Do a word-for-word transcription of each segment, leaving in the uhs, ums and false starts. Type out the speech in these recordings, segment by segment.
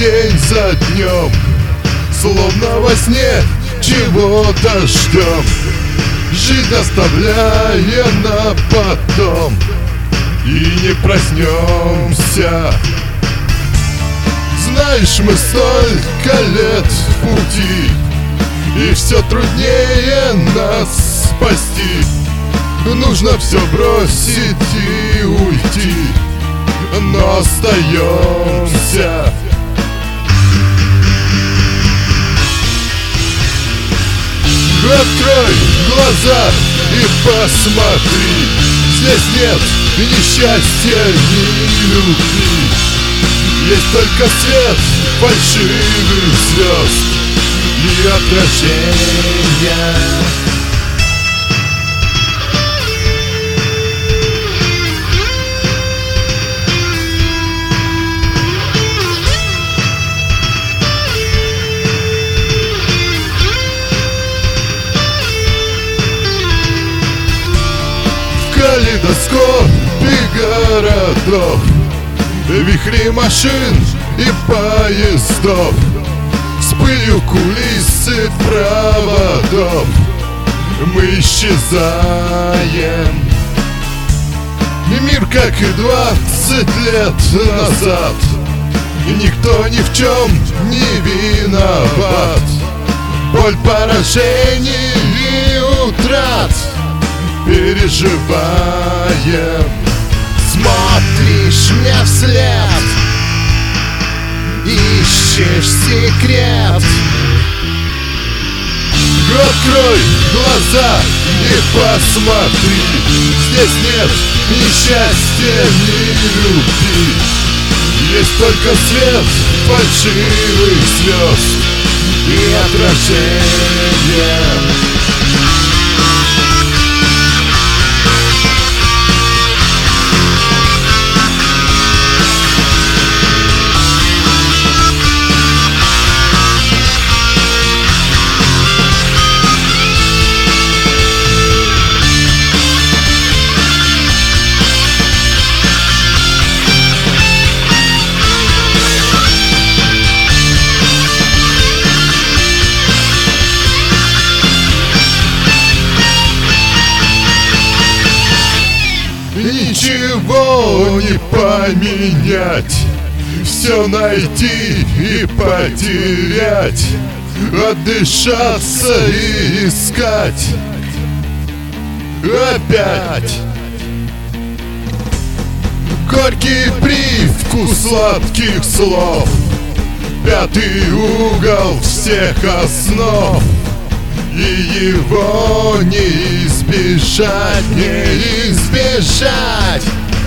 день за днем, словно во сне чего-то ждем, жизнь оставляя на потом, и не проснемся. Знаешь, мы столько лет в пути, и все труднее нас спасти. Нужно все бросить и уйти, но остаемся. Открой глаза и посмотри, здесь нет ни счастья, ни любви. Есть только свет фальшивых звезд и отражения. В калейдоскопе городов, вихри машин и поездов, с пылью кулисы проводов мы исчезаем. Мир, как и двадцать лет назад, никто ни в чем не виноват. Боль поражений и утрат переживаем. Смотришь мне вслед, ищешь секрет. Открой глаза и посмотри, здесь нет ни счастья, ни любви. Есть только свет фальшивых звезд и отражения. Ничего не поменять, все найти и потерять, отдышаться и искать опять. Горький привкус сладких слов, пятый угол всех основ, и его не избежать, не избежать.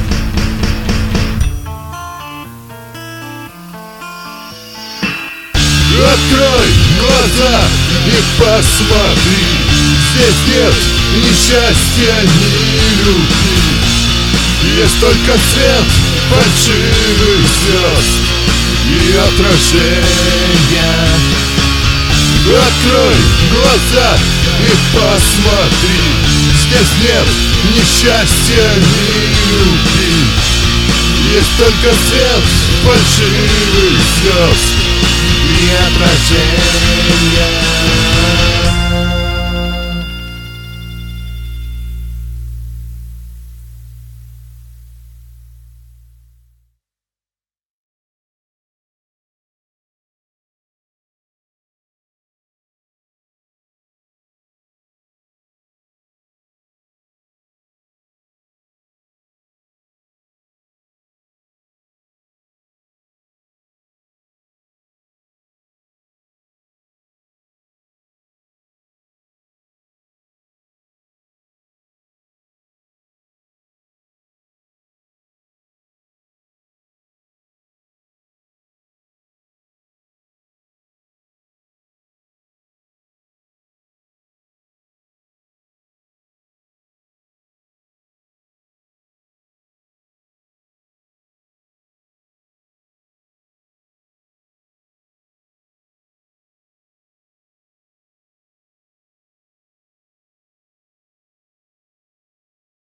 Открой глаза и посмотри, здесь нет ни счастья, ни любви. Есть только свет фальшивых звезд и отражения. Открой глаза и посмотри, здесь нет ни счастья, ни любви. Есть только свет фальшивых звезд и отражения.